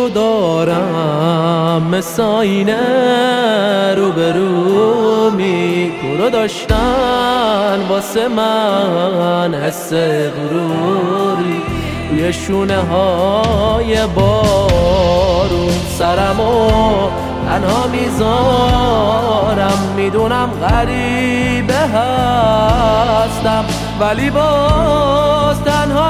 تو دارم مثل آینه روبرومی، تو رو داشتن واسه من حس غروری، روی شونه های بارون سرمو تنها میذارم، میدونم غریبه هستم ولی باز تنها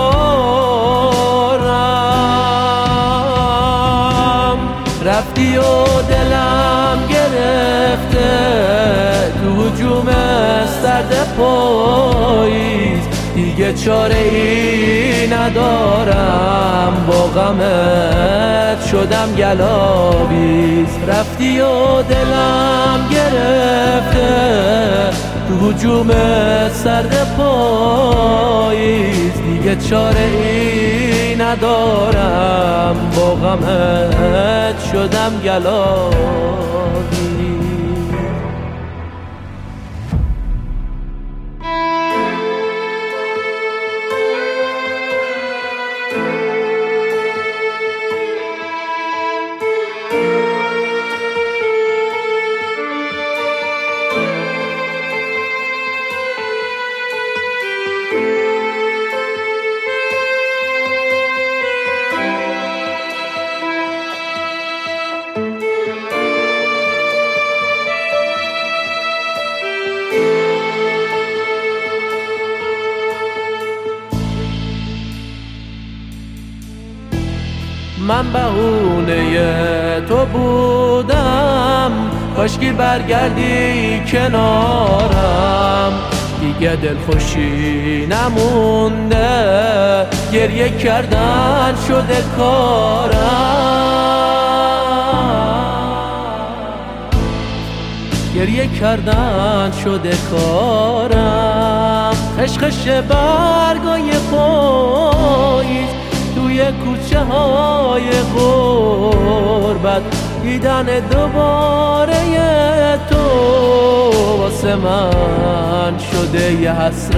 میبارم. رفتی و دلم گرفته تو هجوم سرد پاییز، دیگه چاره ای ندارم با غمت شدم گلاویز. رفتی و دلم گرفته تو هجوم سرد پاییز، دیگه چاره ای ندارم با غمت شدم گلاویز. من بهونه تو بودم، کاشکی برگردی کنارم، دیگه دلخوشی نمونده، گریه کردن شده کارم، گریه کردن شده کارم. خشخش برگای پاییز توی کوچه های غربت، دیدن دوباره تو واسه من شده یه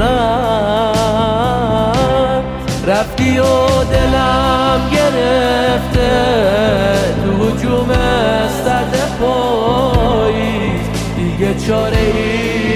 حسرت. رفتی و دلم گرفته تو هجوم سرد پاییز، دیگه چاره ای